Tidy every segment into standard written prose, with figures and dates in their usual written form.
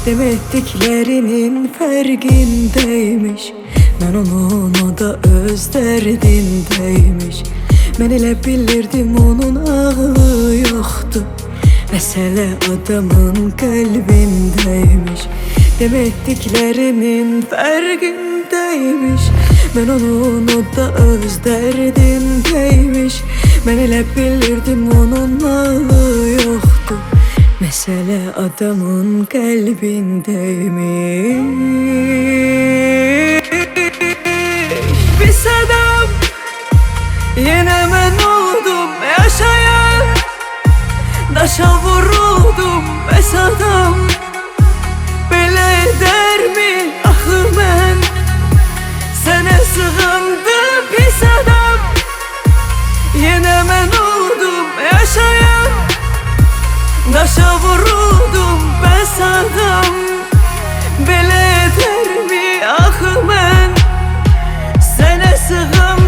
Demediklerinin fərqindəymiş. Mən onun o da öz dərdindəymiş. Mən elə bilirdim onun ağlı yoxdur. Məsələ adamın qəlbindəymiş. Demediklərinin fərqindəymiş. Mən onun o da öz dərdindəymiş. Mən elə bilirdim onun ağlı yoxdur. Məsələ adamın qəlbindəymiş. Pis adam, yenə mən oldum yaşayan. Daşa vuruldum pes adam. Belə edərmi axı mən? Sənə sığındım pis adam. Yenə mən oldum yaşayan. Daşa vuruldum pes adam. Belə edərmi axı mən? Sənə sığındım.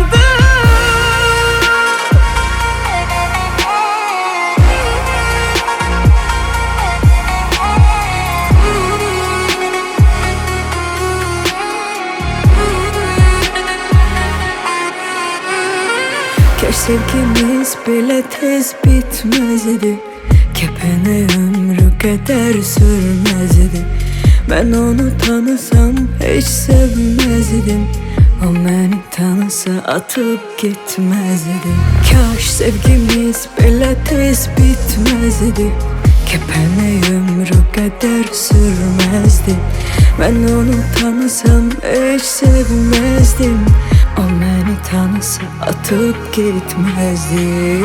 Kaş sevgimiz belə tez bitməzdi. Kəpənə ömrü qədər sürməzdi. Mən onu tanısam heç sevməzdim. O məni tanısa atıb getməzdi. Kaş sevgimiz belə tez bitməzdi. Kəpənə ömrü qədər sürməzdi. Mən onu tanısam heç sevməzdim. O məni tanısa atıb getməzdi.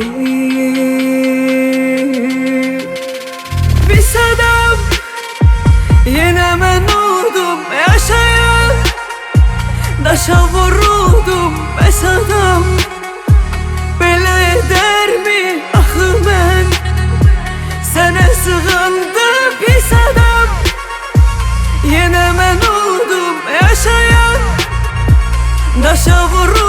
Pis adam, yenə mən oldum yaşayan. Daşa vuruldum pes adam. Belə edərmi axı mən? Sənə sığındım pis adam. Yenə mən oldum yaşayan. Daşa vuruldum.